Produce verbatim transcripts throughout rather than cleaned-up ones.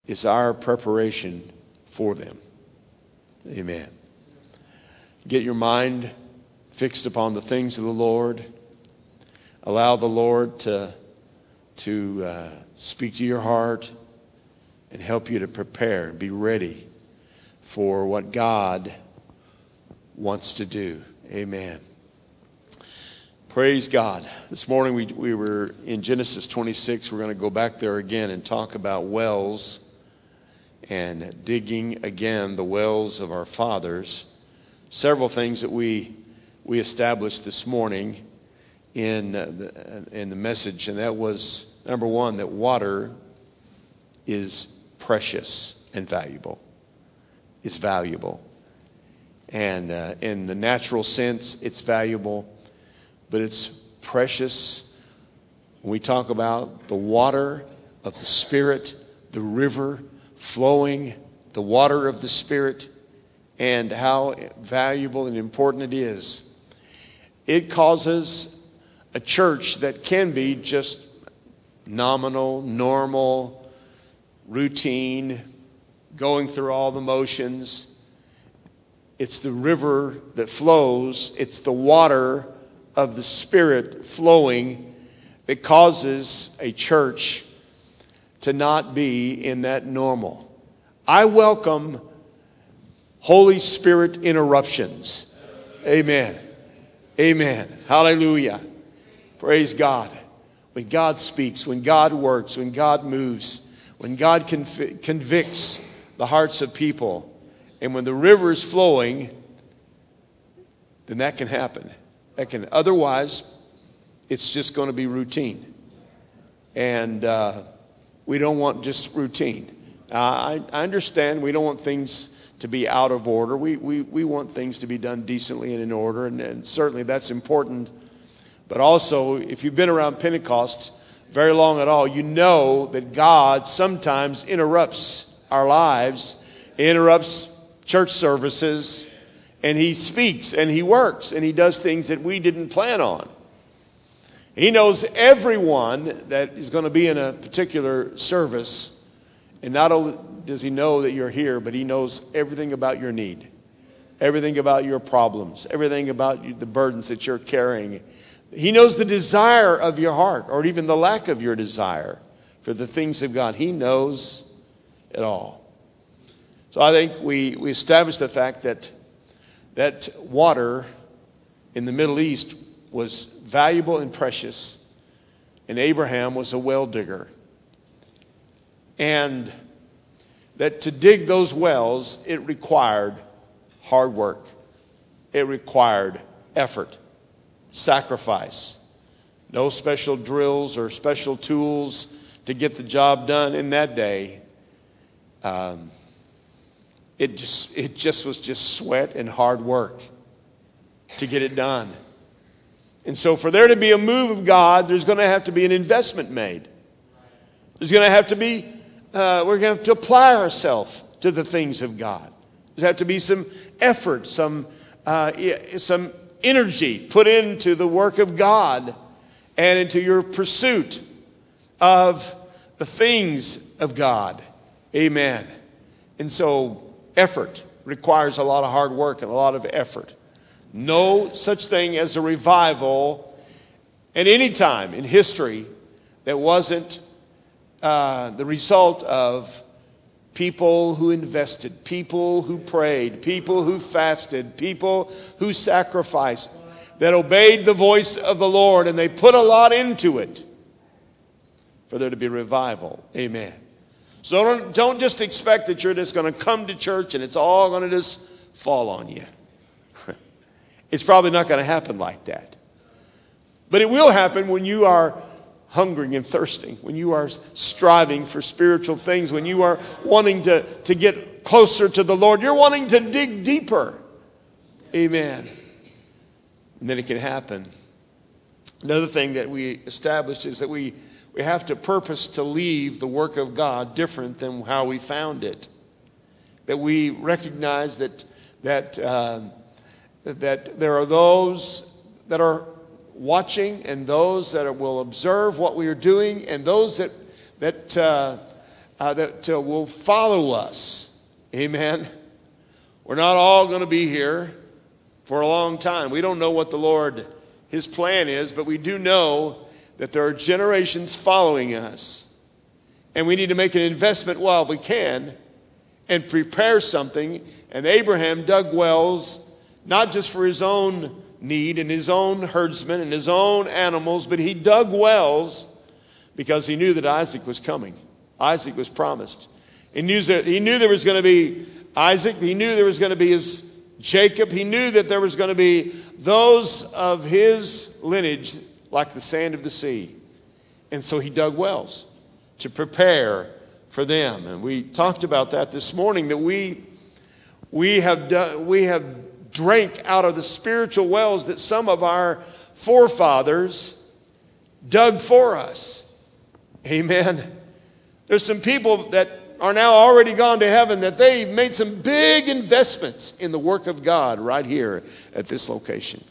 is our preparation for them. Amen. Get your mind fixed upon the things of the Lord. Allow the Lord to, to uh, speak to your heart and help you to prepare and be ready for what God wants to do. Amen. Praise God. This morning we, we were in Genesis twenty-six. We're going to go back there again and talk about wells and digging again the wells of our fathers. Several things that we we established this morning in uh, the, in the message, and that was, number one, that water is precious and valuable. It's valuable. And uh, in the natural sense, it's valuable, but it's precious. When we talk about the water of the Spirit, the river flowing, the water of the Spirit, and how valuable and important it is. It causes a church that can be just nominal, normal, routine, going through all the motions. It's the river that flows. It's the water of the Spirit flowing that causes a church to not be in that normal. I welcome Holy Spirit interruptions. Amen. Amen. Hallelujah. Praise God. When God speaks, when God works, when God moves, when God conv- convicts the hearts of people, and when the river is flowing, then that can happen. That can. Otherwise, it's just going to be routine. And uh, we don't want just routine. Uh, I, I understand we don't want things to be out of order. We we we want things to be done decently and in order, and, and certainly that's important. But also, if you've been around Pentecost very long at all, you know that God sometimes interrupts our lives, interrupts church services, and He speaks and He works and He does things that we didn't plan on. He knows everyone that is going to be in a particular service, and not only does He know that you're here, but He knows everything about your need, everything about your problems, everything about the burdens that you're carrying. He knows the desire of your heart, or even the lack of your desire for the things of God. He knows it all. So I think we, we established the fact that that water in the Middle East was valuable and precious, and Abraham was a well digger. And that to dig those wells, it required hard work. It required effort, sacrifice. No special drills or special tools to get the job done in that day. Um, it just it just was just sweat and hard work to get it done. And so for there to be a move of God, there's going to have to be an investment made. There's going to have to be Uh, we're going to have to apply ourselves to the things of God. There's have to be some effort, some uh, some energy put into the work of God and into your pursuit of the things of God. Amen. And so effort requires a lot of hard work and a lot of effort. No such thing as a revival at any time in history that wasn't Uh, the result of people who invested, people who prayed, people who fasted, people who sacrificed, that obeyed the voice of the Lord, and they put a lot into it for there to be revival. Amen. So don't, don't just expect that you're just going to come to church and it's all going to just fall on you. It's probably not going to happen like that. But it will happen when you are hungering and thirsting, when you are striving for spiritual things, when you are wanting to, to get closer to the Lord. You're wanting to dig deeper. Amen. And then it can happen. Another thing that we established is that we, we have to purpose to leave the work of God different than how we found it. That we recognize that, that, uh, that there are those that are watching, and those that will observe what we are doing, and those that that uh, uh, that uh, will follow us. Amen. We're not all going to be here for a long time. We don't know what the Lord, his plan is, but we do know that there are generations following us. And we need to make an investment while we can and prepare something. And Abraham dug wells, not just for his own need and his own herdsmen and his own animals, but he dug wells because he knew that Isaac was coming. Isaac was promised. He knew, that, he knew there was going to be Isaac. He knew there was going to be his Jacob. He knew that there was going to be those of his lineage like the sand of the sea. And so he dug wells to prepare for them. And we talked about that this morning, that we we have done, we have drank out of the spiritual wells that some of our forefathers dug for us. Amen. There's some people that are now already gone to heaven that they made some big investments in the work of God right here at this location.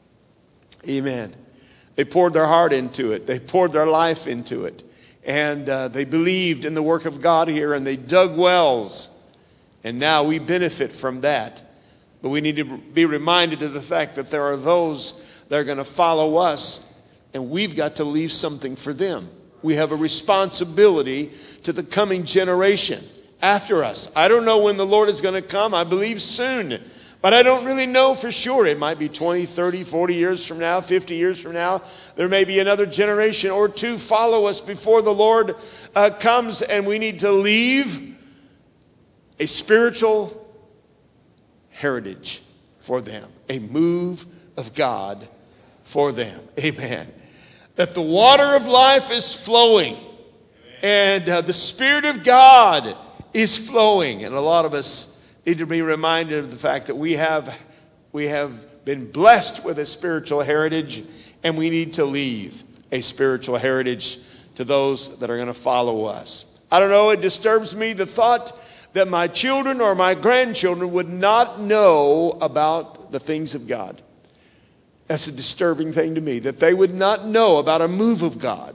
Amen. They poured their heart into it. They poured their life into it. And uh, they believed in the work of God here, and they dug wells. And now we benefit from that. But we need to be reminded of the fact that there are those that are going to follow us, and we've got to leave something for them. We have a responsibility to the coming generation after us. I don't know when the Lord is going to come. I believe soon. But I don't really know for sure. It might be twenty, thirty, forty years from now, fifty years from now. There may be another generation or two follow us before the Lord uh, comes, and we need to leave a spiritual heritage for them, a move of God for them. Amen. That the water of life is flowing, and uh, the Spirit of God is flowing. And a lot of us need to be reminded of the fact that we have we have been blessed with a spiritual heritage, and we need to leave a spiritual heritage to those that are going to follow us. I don't know, it disturbs me, the thought that my children or my grandchildren would not know about the things of God. That's a disturbing thing to me, that they would not know about a move of God,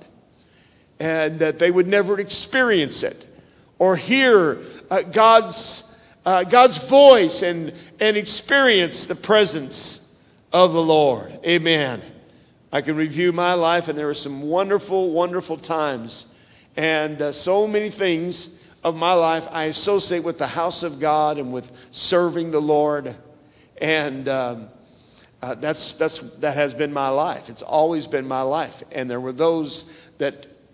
and that they would never experience it or hear uh, God's Uh, God's voice and, and experience the presence of the Lord. Amen. I can review my life, and there were some wonderful, wonderful times. And uh, so many things of my life I associate with the house of God and with serving the Lord. And um, uh, that's, that's, that has been my life. It's always been my life. And there were those that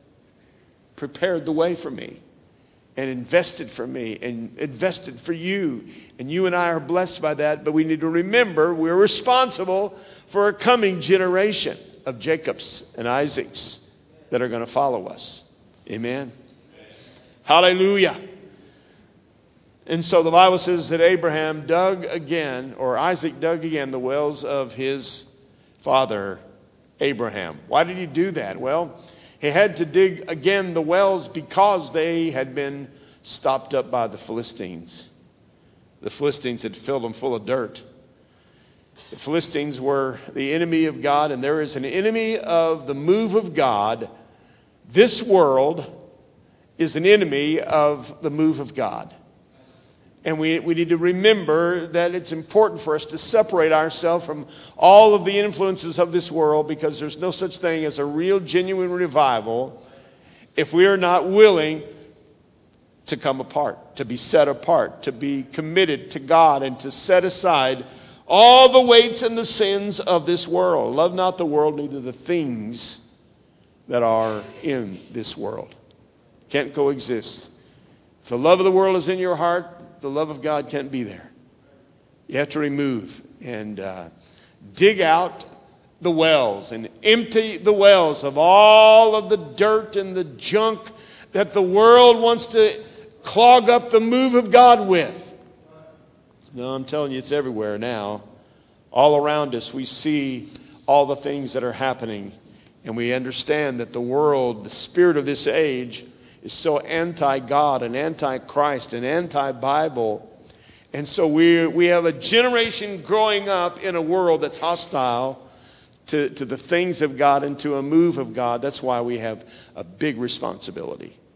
prepared the way for me, and invested for me, and invested for you. And you and I are blessed by that. But we need to remember we're responsible for a coming generation of Jacobs and Isaacs that are going to follow us. Amen. Hallelujah. And so the Bible says that Abraham dug again, or Isaac dug again, the wells of his father Abraham. Why did he do that? Well, he had to dig again the wells because they had been stopped up by the Philistines. The Philistines had filled them full of dirt. The Philistines were the enemy of God, and there is an enemy of the move of God. This world is an enemy of the move of God. And we, we need to remember that it's important for us to separate ourselves from all of the influences of this world, because there's no such thing as a real, genuine revival if we are not willing to come apart, to be set apart, to be committed to God, and to set aside all the weights and the sins of this world. Love not the world, neither the things that are in this world. Can't coexist. If the love of the world is in your heart, the love of God can't be there. You have to remove and uh, dig out the wells and empty the wells of all of the dirt and the junk that the world wants to clog up the move of God with. No, I'm telling you, it's everywhere now. All around us, we see all the things that are happening, and we understand that the world, the spirit of this age, is so anti-God and anti-Christ and anti-Bible. And so we we have a generation growing up in a world that's hostile to, to the things of God and to a move of God. That's why we have a big responsibility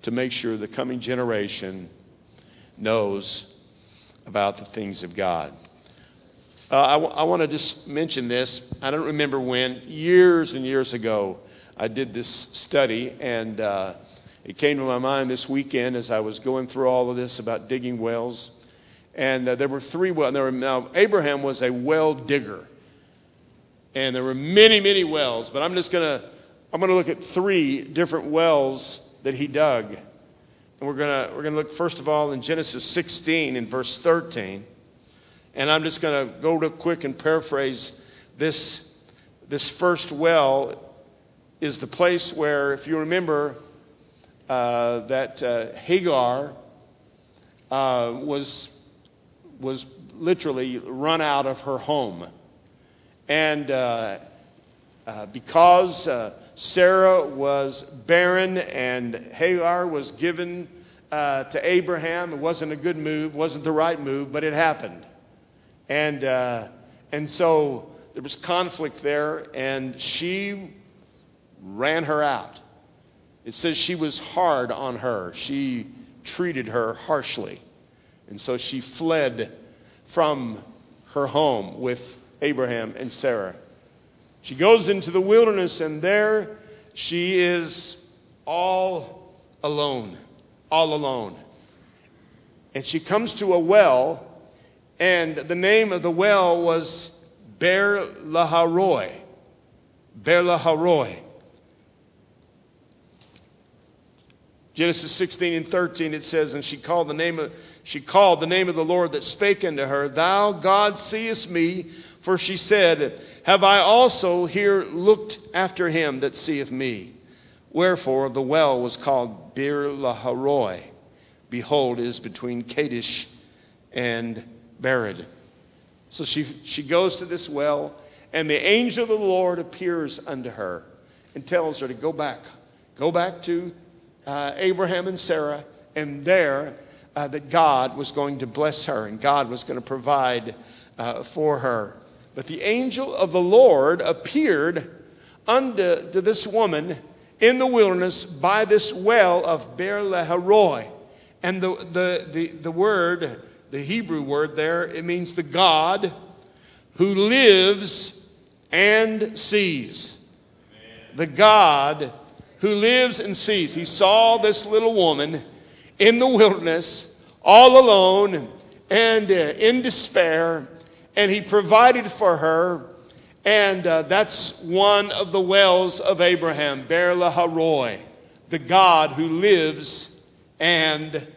to make sure the coming generation knows about the things of God. Uh, I, w- I want to just mention this. I don't remember when, years and years ago, I did this study, and uh, it came to my mind this weekend as I was going through all of this about digging wells. And uh, there were three wells. There were, now, Abraham was a well digger, and there were many, many wells. But I'm just going to I'm going to look at three different wells that he dug. And we're going to we're going to look first of all in Genesis sixteen in verse thirteen. And I'm just going to go real quick and paraphrase this. This first well is the place where, if you remember, uh, that uh, Hagar uh, was was literally run out of her home, and uh, uh, because uh, Sarah was barren and Hagar was given uh, to Abraham, it wasn't a good move, wasn't the right move, but it happened. And uh, and so there was conflict there, and she ran her out. It says she was hard on her. She treated her harshly. And so she fled from her home with Abraham and Sarah. She goes into the wilderness, and there she is all alone, all alone. And she comes to a well, and the name of the well was Beer Laharoi. Beer Laharoi. Genesis sixteen and thirteen, it says, and she called the name of she called the name of the Lord that spake unto her, Thou God seest me, for she said, Have I also here looked after him that seeth me? Wherefore the well was called Beer Laharoi. Behold, it is between Kadesh and Bered. So she she goes to this well, and the angel of the Lord appears unto her and tells her to go back. Go back to uh, Abraham and Sarah, and there uh, that God was going to bless her, and God was going to provide uh, for her. But the angel of the Lord appeared unto to this woman in the wilderness by this well of Beer Laharoi. And the, the, the, the word, the Hebrew word there, it means the God who lives and sees. The God who lives and sees. He saw this little woman in the wilderness, all alone and uh, in despair, and he provided for her. And uh, that's one of the wells of Abraham, Beer Laharoi, the God who lives and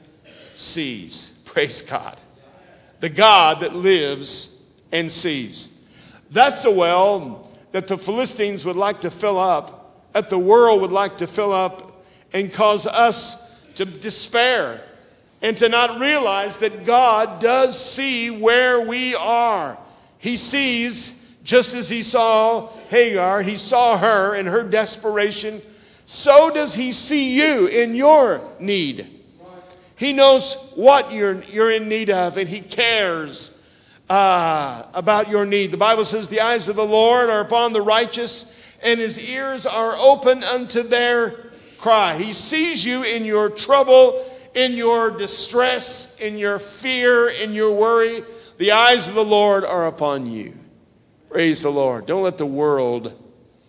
sees. Praise God. The God that lives and sees. That's a well that the Philistines would like to fill up, that the world would like to fill up, and cause us to despair and to not realize that God does see where we are. He sees, just as he saw Hagar, he saw her in her desperation, so does he see you in your need. He knows what you're, you're in need of, and he cares uh, about your need. The Bible says the eyes of the Lord are upon the righteous, and his ears are open unto their cry. He sees you in your trouble, in your distress, in your fear, in your worry. The eyes of the Lord are upon you. Praise the Lord. Don't let the world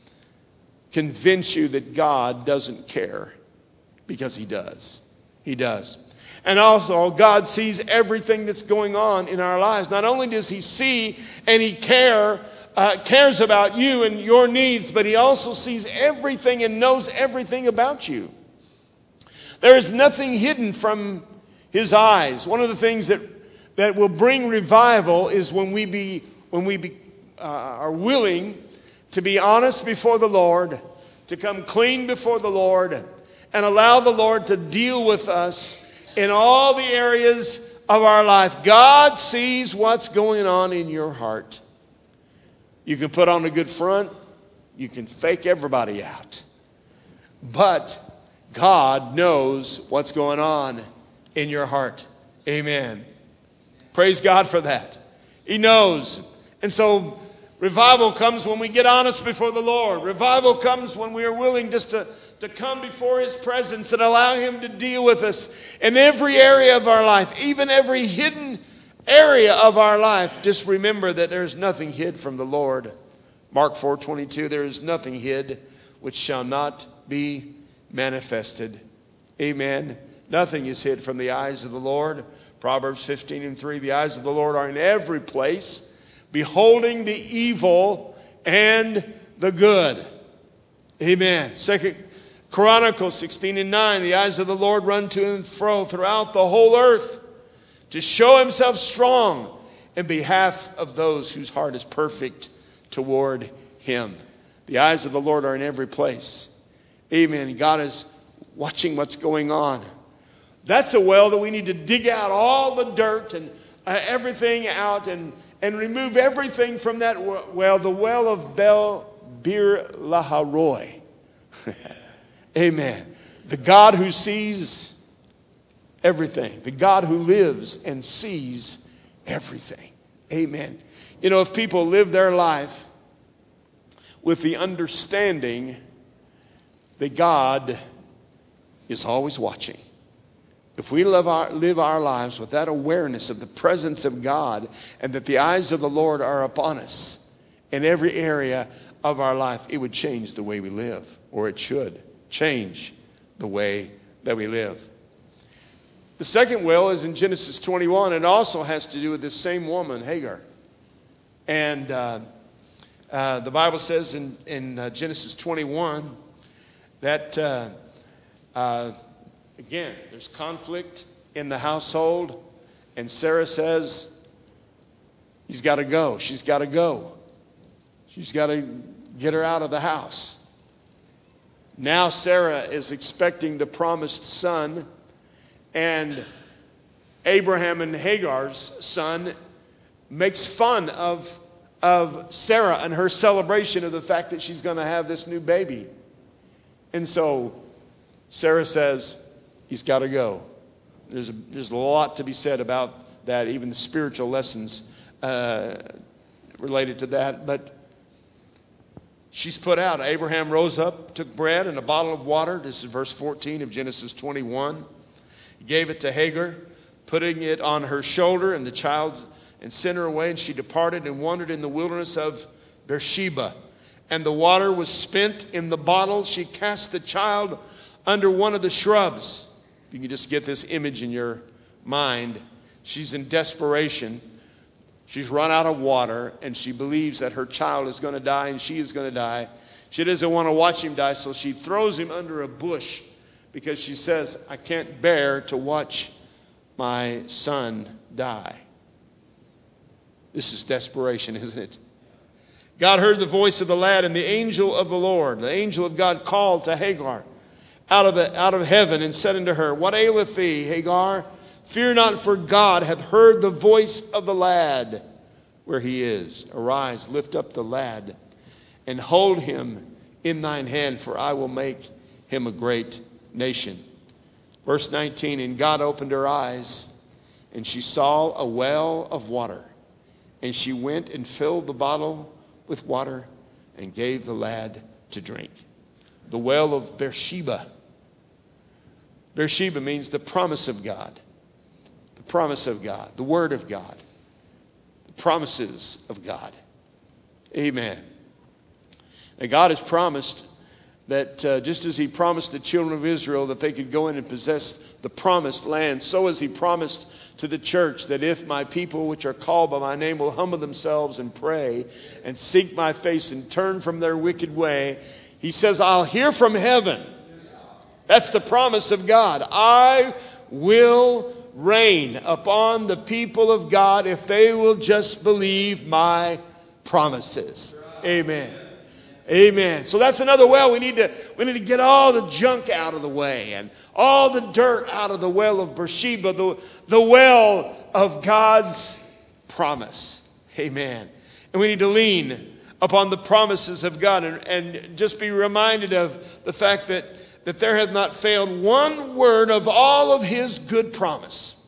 convince you that God doesn't care, because he does. He does. And also, God sees everything that's going on in our lives. Not only does he see and he care, uh, cares about you and your needs, but he also sees everything and knows everything about you. There is nothing hidden from his eyes. One of the things that, that will bring revival is when we be when we be, uh, are willing to be honest before the Lord, to come clean before the Lord, and allow the Lord to deal with us in all the areas of our life. God sees what's going on in your heart. You can put on a good front. You can fake everybody out. But God knows what's going on in your heart. Amen. Praise God for that. He knows. And so revival comes when we get honest before the Lord. Revival comes when we are willing just to to come before his presence and allow him to deal with us in every area of our life, even every hidden area of our life. Just remember that there's nothing hid from the Lord. Mark four twenty-two, there is nothing hid which shall not be manifested. Amen. Nothing is hid from the eyes of the Lord. Proverbs fifteen and three, the eyes of the Lord are in every place, beholding the evil and the good. Amen. Second Chronicles sixteen and nine, the eyes of the Lord run to and fro throughout the whole earth to show himself strong in behalf of those whose heart is perfect toward him. The eyes of the Lord are in every place. Amen. God is watching what's going on. That's a well that we need to dig out all the dirt and uh, everything out and, and remove everything from that well, the well of Bel Bir Laharoi. Amen. The God who sees everything. The God who lives and sees everything. Amen. You know, if people live their life with the understanding that God is always watching. If we live our, live our lives with that awareness of the presence of God and that the eyes of the Lord are upon us in every area of our life, it would change the way we live, or it should change the way that we live. The second well is in Genesis twenty-one. It also has to do with this same woman, Hagar. And uh, uh, the Bible says in, in uh, Genesis twenty-one that, uh, uh, again, there's conflict in the household. And Sarah says, he's got to go. She's got to go. She's got to get her out of the house. Now Sarah is expecting the promised son, and Abraham and Hagar's son makes fun of, of Sarah and her celebration of the fact that she's going to have this new baby. And so Sarah says, he's got to go. There's a, there's a lot to be said about that, even the spiritual lessons uh, related to that. But she's put out. Abraham rose up, took bread and a bottle of water. This is verse fourteen of Genesis twenty-one. He gave it to Hagar, putting it on her shoulder and the child, and sent her away. And she departed and wandered in the wilderness of Beersheba. And the water was spent in the bottle. She cast the child under one of the shrubs. If you can just get this image in your mind. She's in desperation. She's run out of water, and she believes that her child is going to die, and she is going to die. She doesn't want to watch him die, so she throws him under a bush because she says, I can't bear to watch my son die. This is desperation, isn't it? God heard the voice of the lad, and the angel of the Lord, the angel of God, called to Hagar out of the out of heaven and said unto her, What aileth thee, Hagar? Fear not, for God hath heard the voice of the lad where he is. Arise, lift up the lad, and hold him in thine hand, for I will make him a great nation. Verse nineteen, and God opened her eyes, and she saw a well of water. And she went and filled the bottle with water and gave the lad to drink. The well of Beersheba. Beersheba means the promise of God. The promise of God. The word of God. The promises of God. Amen. Now God has promised that uh, just as he promised the children of Israel that they could go in and possess the promised land, so has he promised to the church that if my people which are called by my name will humble themselves and pray and seek my face and turn from their wicked way, he says, I'll hear from heaven. That's the promise of God. I will rain upon the people of God if they will just believe my promises. Amen. Amen. So that's another well. We need to we need to get all the junk out of the way and all the dirt out of the well of Beersheba, the, the well of God's promise. Amen. And we need to lean upon the promises of God and, and just be reminded of the fact that, that there hath not failed one word of all of his good promise.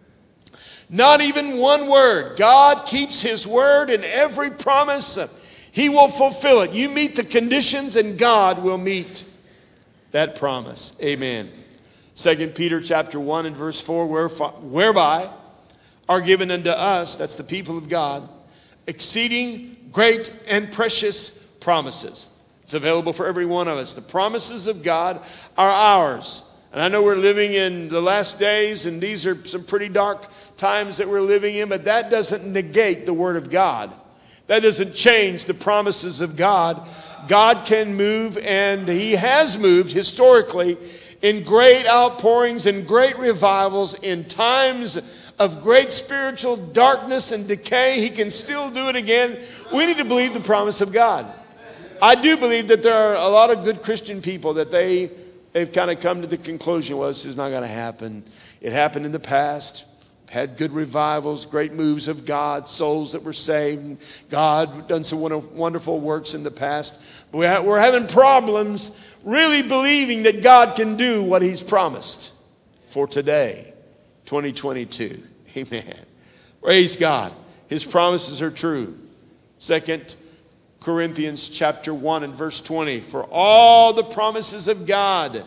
Not even one word. God keeps his word in every promise. He will fulfill it. You meet the conditions and God will meet that promise. Amen. Second Peter chapter one and verse four, whereby are given unto us, that's the people of God, exceeding great and precious promises. It's available for every one of us. The promises of God are ours. And I know we're living in the last days, and these are some pretty dark times that we're living in, but that doesn't negate the Word of God. That doesn't change the promises of God. God can move, and He has moved historically in great outpourings and great revivals in times of great spiritual darkness and decay. He can still do it again. We need to believe the promise of God. I do believe that there are a lot of good Christian people that they, they've kind of come to the conclusion, well, this is not going to happen. It happened in the past. Had good revivals, great moves of God, souls that were saved. God done some wonderful works in the past. But we're having problems really believing that God can do what He's promised for today, twenty twenty-two. Amen. Praise God. His promises are true. Second Corinthians chapter one and verse twenty. For all the promises of God,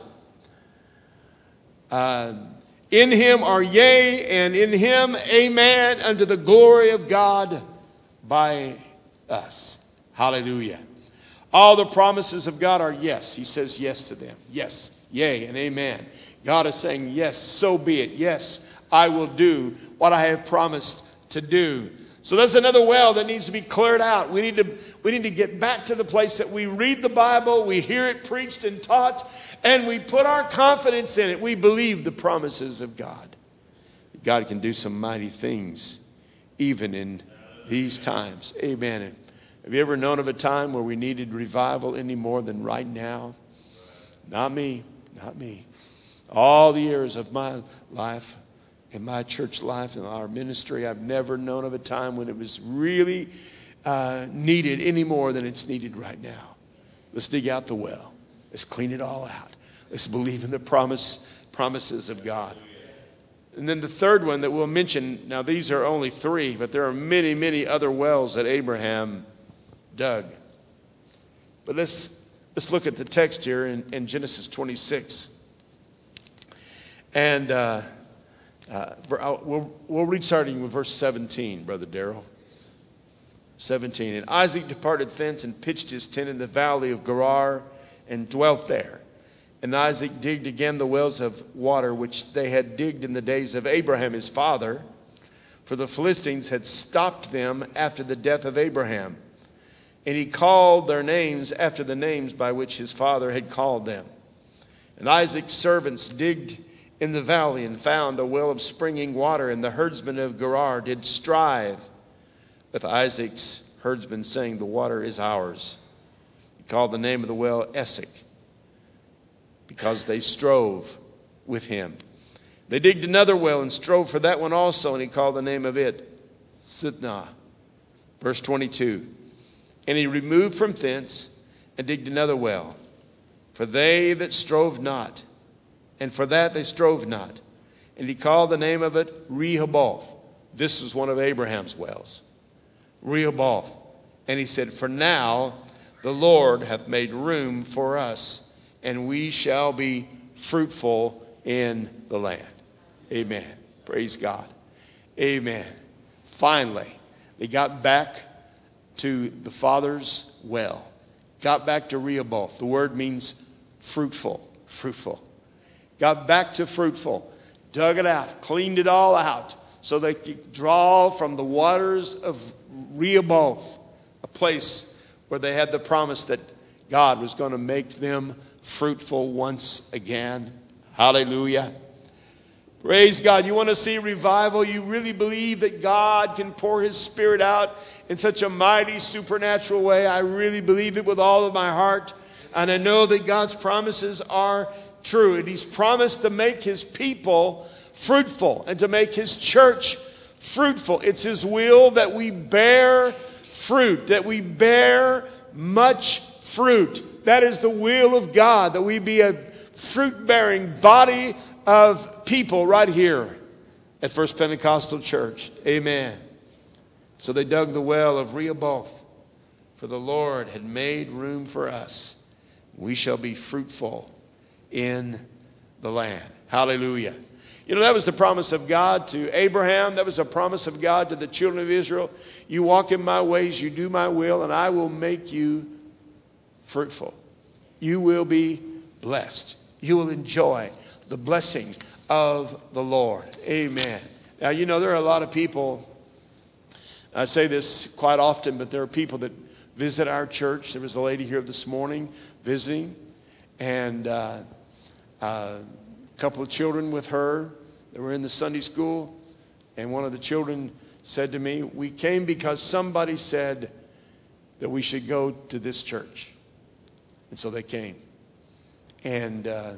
uh, in Him are yea, and in Him amen, unto the glory of God by us. Hallelujah. All the promises of God are yes. He says yes to them. Yes, yea, and amen. God is saying, yes, so be it. Yes, I will do what I have promised to do. So that's another well that needs to be cleared out. We need to, we need to get back to the place that we read the Bible, we hear it preached and taught, and we put our confidence in it. We believe the promises of God. God can do some mighty things even in these times. Amen. Have you ever known of a time where we needed revival any more than right now? Not me. Not me. All the years of my life, in my church life, in our ministry, I've never known of a time when it was really uh, needed any more than it's needed right now. Let's dig out the well. Let's clean it all out. Let's believe in the promise, promises of God. And then the third one that we'll mention, now these are only three, but there are many, many other wells that Abraham dug. But let's, let's look at the text here in, in Genesis twenty-six. And uh, uh, we'll, we'll read starting with verse seventeen, Brother Darrell. seventeen. And Isaac departed thence and pitched his tent in the valley of Gerar and dwelt there. And Isaac digged again the wells of water which they had digged in the days of Abraham his father, for the Philistines had stopped them after the death of Abraham. And he called their names after the names by which his father had called them. And Isaac's servants digged in the valley and found a well of springing water, and the herdsmen of Gerar did strive with Isaac's herdsmen, saying, the water is ours. He called the name of the well Esek, because they strove with him. They digged another well and strove for that one also, and he called the name of it Sitnah. Verse twenty-two. And he removed from thence and digged another well, for they that strove not, and for that they strove not. And he called the name of it Rehoboth. This was one of Abraham's wells. Rehoboth. And he said, for now the Lord hath made room for us, and we shall be fruitful in the land. Amen. Praise God. Amen. Finally, they got back to the father's well. Got back to Rehoboth. The word means fruitful. Fruitful. Got back to fruitful. Dug it out. Cleaned it all out so they could draw from the waters of Rehoboth, a place where they had the promise that God was going to make them fruitful once again. Hallelujah. Praise God. You want to see revival? You really believe that God can pour His Spirit out in such a mighty supernatural way? I really believe it with all of my heart. And I know that God's promises are true. And He's promised to make His people fruitful and to make His church fruitful. It's His will that we bear fruit, that we bear much fruit. That is the will of God, that we be a fruit-bearing body of people right here at First Pentecostal Church. Amen. So they dug the well of Rehoboth, for the Lord had made room for us. We shall be fruitful in the land. Hallelujah. You know, that was the promise of God to Abraham. That was a promise of God to the children of Israel. You walk in my ways, you do my will, and I will make you fruitful. You will be blessed. You will enjoy the blessing of the Lord. Amen. Now, you know, there are a lot of people, I say this quite often, but there are people that visit our church. There was a lady here this morning visiting, and uh, uh, a couple of children with her that were in the Sunday school, and one of the children said to me, we came because somebody said that we should go to this church. And so they came. And uh,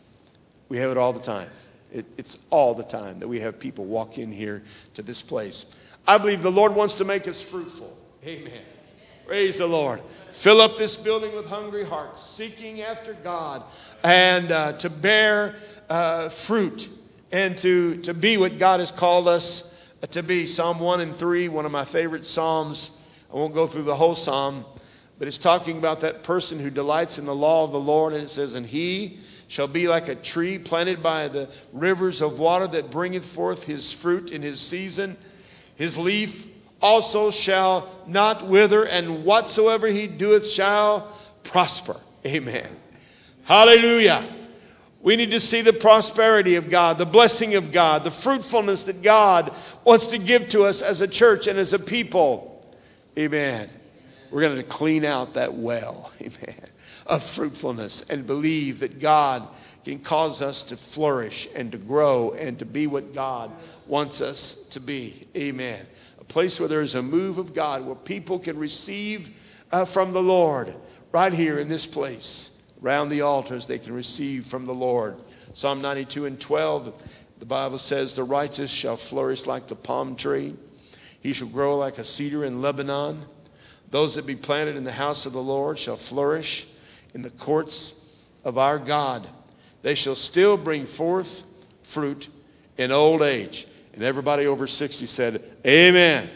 we have it all the time. It, it's all the time that we have people walk in here to this place. I believe the Lord wants to make us fruitful. Amen. Praise the Lord. Fill up this building with hungry hearts, seeking after God, and uh, to bear uh, fruit, and to, to be what God has called us to be. Psalm one and three, one of my favorite psalms. I won't go through the whole psalm, but it's talking about that person who delights in the law of the Lord. And it says, and he shall be like a tree planted by the rivers of water that bringeth forth his fruit in his season. His leaf also shall not wither, and whatsoever he doeth shall prosper. Amen. Hallelujah. We need to see the prosperity of God, the blessing of God, the fruitfulness that God wants to give to us as a church and as a people. Amen. We're going to clean out that well, amen, of fruitfulness, and believe that God can cause us to flourish and to grow and to be what God wants us to be. Amen. A place where there is a move of God, where people can receive uh, from the Lord right here in this place. Around the altars, they can receive from the Lord. Psalm ninety-two and twelve, the Bible says, the righteous shall flourish like the palm tree. He shall grow like a cedar in Lebanon. Those that be planted in the house of the Lord shall flourish in the courts of our God. They shall still bring forth fruit in old age. And everybody over sixty said, amen.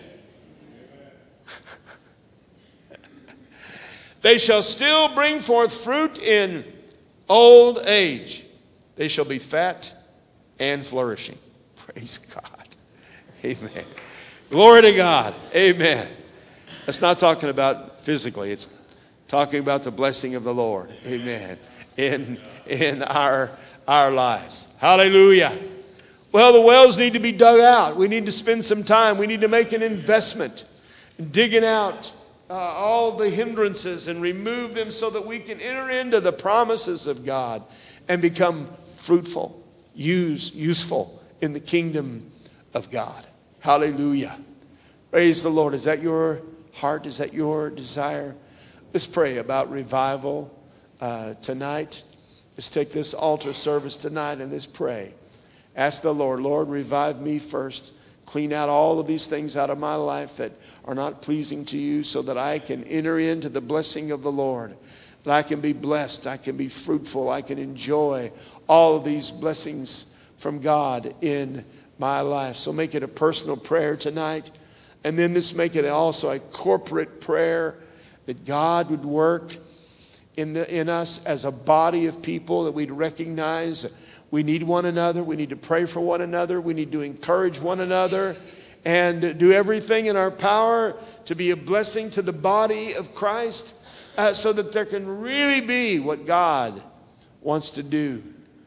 They shall still bring forth fruit in old age. They shall be fat and flourishing. Praise God. Amen. Glory to God. Amen. That's not talking about physically. It's talking about the blessing of the Lord. Amen. In, in our, our lives. Hallelujah. Well, the wells need to be dug out. We need to spend some time. We need to make an investment in digging out Uh, all the hindrances and remove them so that we can enter into the promises of God and become fruitful, use, useful in the kingdom of God. Hallelujah. Praise the Lord. Is that your heart? Is that your desire? Let's pray about revival uh, tonight. Let's take this altar service tonight and let's pray. Ask the Lord, Lord, revive me first. Clean out all of these things out of my life that are not pleasing to you so that I can enter into the blessing of the Lord. That I can be blessed. I can be fruitful. I can enjoy all of these blessings from God in my life. So make it a personal prayer tonight. And then let's make it also a corporate prayer that God would work in, the, in us as a body of people, that we'd recognize we need one another. We need to pray for one another. We need to encourage one another and do everything in our power to be a blessing to the body of Christ uh, so that there can really be what God wants to do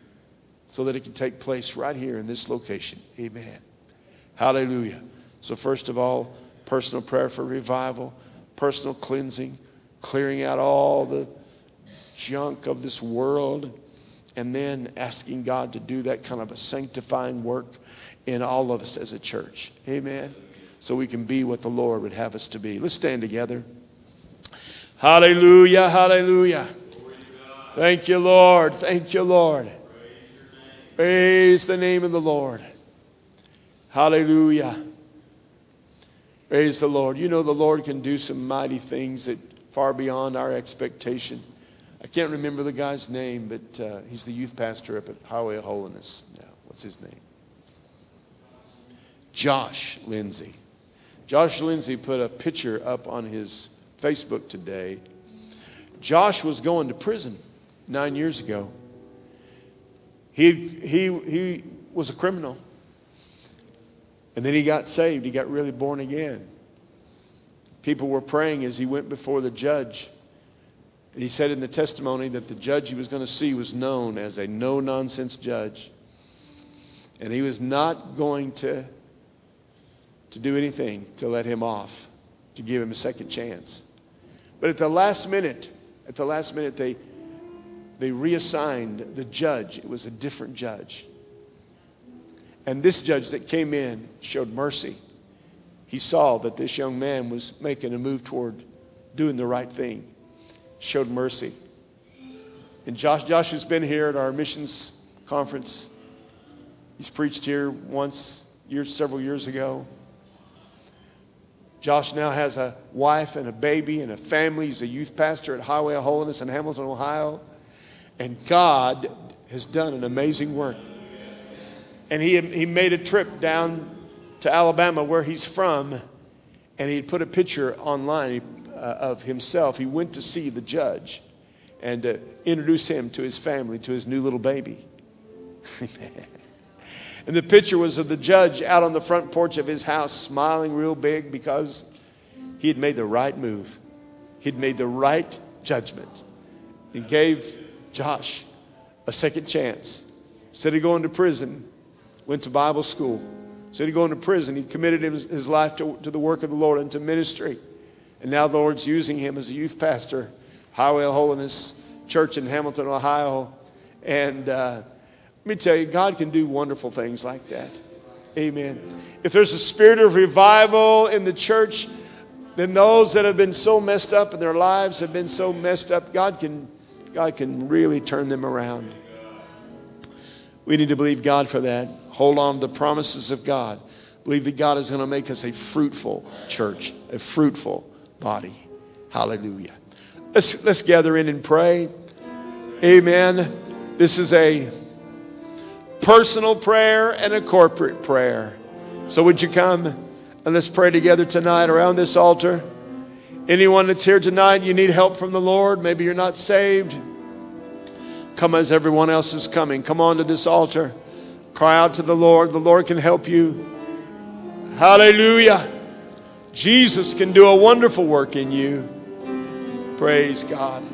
so that it can take place right here in this location. Amen. Hallelujah. So first of all, personal prayer for revival, personal cleansing, clearing out all the junk of this world, and then asking God to do that kind of a sanctifying work in all of us as a church. Amen. So we can be what the Lord would have us to be. Let's stand together. Hallelujah, hallelujah. Thank you, Lord. Thank you, Lord. Praise the name of the Lord. Hallelujah. Praise the Lord. You know the Lord can do some mighty things that far beyond our expectation. I can't remember the guy's name, but uh, he's the youth pastor up at Highway of Holiness now. What's his name? Josh Lindsay. Josh Lindsay put a picture up on his Facebook today. Josh was going to prison nine years ago. He, he, he was a criminal. And then he got saved. He got really born again. People were praying as he went before the judge. And he said in the testimony that the judge he was going to see was known as a no-nonsense judge. And he was not going to, to do anything to let him off, to give him a second chance. But at the last minute, at the last minute, they, they reassigned the judge. It was a different judge. And this judge that came in showed mercy. He saw that this young man was making a move toward doing the right thing. Showed mercy. And Josh, Josh has been here at our missions conference. He's preached here once, years, several years ago. Josh now has a wife and a baby and a family. He's a youth pastor at Highway of Holiness in Hamilton, Ohio. And God has done an amazing work. And he, he made a trip down to Alabama where he's from. And he put a picture online uh, of himself. He went to see the judge and uh, introduce him to his family, to his new little baby. And the picture was of the judge out on the front porch of his house smiling real big because he had made the right move. He'd made the right judgment and gave Josh a second chance. Instead of going to prison, went to Bible school. Instead of going to prison, he committed his, his life to, to the work of the Lord and to ministry. And now the Lord's using him as a youth pastor, Highway of Holiness Church in Hamilton, Ohio. And uh, let me tell you, God can do wonderful things like that. Amen. If there's a spirit of revival in the church, then those that have been so messed up and their lives have been so messed up, God can, God can really turn them around. We need to believe God for that. Hold on to the promises of God. Believe that God is going to make us a fruitful church, a fruitful body. Hallelujah. Let's, let's gather in and pray. Amen. This is a personal prayer and a corporate prayer. So would you come and let's pray together tonight around this altar. Anyone that's here tonight, you need help from the Lord. Maybe you're not saved. Come as everyone else is coming. Come on to this altar. Cry out to the Lord. The Lord can help you. Hallelujah. Jesus can do a wonderful work in you. Praise God.